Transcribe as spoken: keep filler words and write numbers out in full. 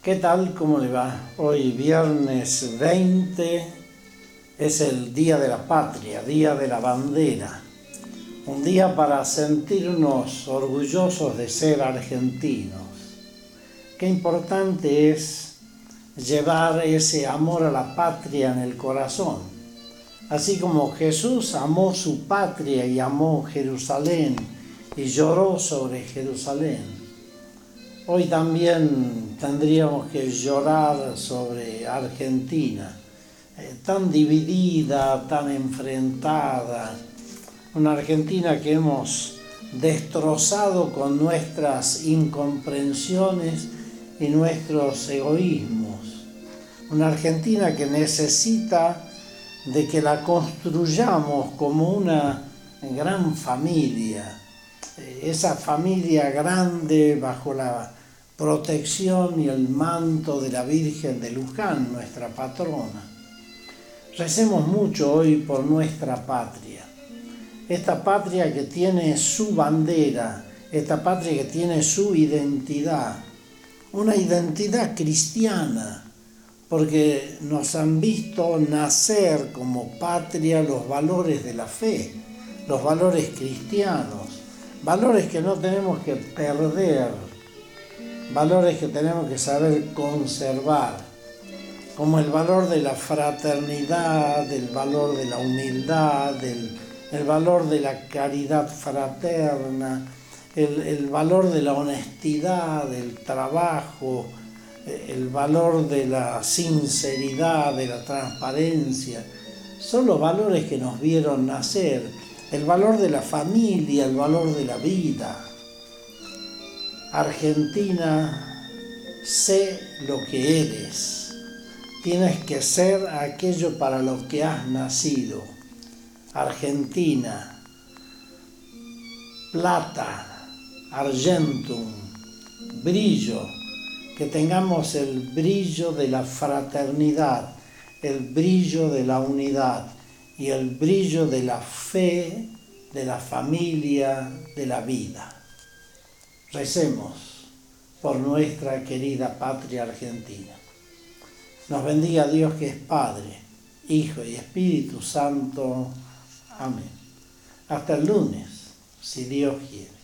¿Qué tal? ¿Cómo le va? Hoy viernes veinte es el Día de la Patria, Día de la Bandera. Un día para sentirnos orgullosos de ser argentinos. Qué importante es llevar ese amor a la patria en el corazón. Así como Jesús amó su patria y amó Jerusalén y lloró sobre Jerusalén. Hoy también tendríamos que llorar sobre Argentina, eh, tan dividida, tan enfrentada. Una Argentina que hemos destrozado con nuestras incomprensiones y nuestros egoísmos. Una Argentina que necesita de que la construyamos como una gran familia. Esa familia grande bajo la protección y el manto de la Virgen de Luján, nuestra patrona. Recemos mucho hoy por nuestra patria. Esta patria que tiene su bandera, esta patria que tiene su identidad, una identidad cristiana, porque nos han visto nacer como patria los valores de la fe, los valores cristianos, valores que no tenemos que perder, valores que tenemos que saber conservar, como el valor de la fraternidad, el valor de la humildad, el, el valor de la caridad fraterna, el, el valor de la honestidad, del trabajo, el valor de la sinceridad, de la transparencia. Son los valores que nos vieron nacer. El valor de la familia, el valor de la vida. Argentina, sé lo que eres. Tienes que ser aquello para lo que has nacido. Argentina, plata, argentum, brillo. Que tengamos el brillo de la fraternidad, el brillo de la unidad y el brillo de la fe, de la familia, de la vida. Recemos por nuestra querida patria argentina. Nos bendiga Dios que es Padre, Hijo y Espíritu Santo. Amén. Hasta el lunes, si Dios quiere.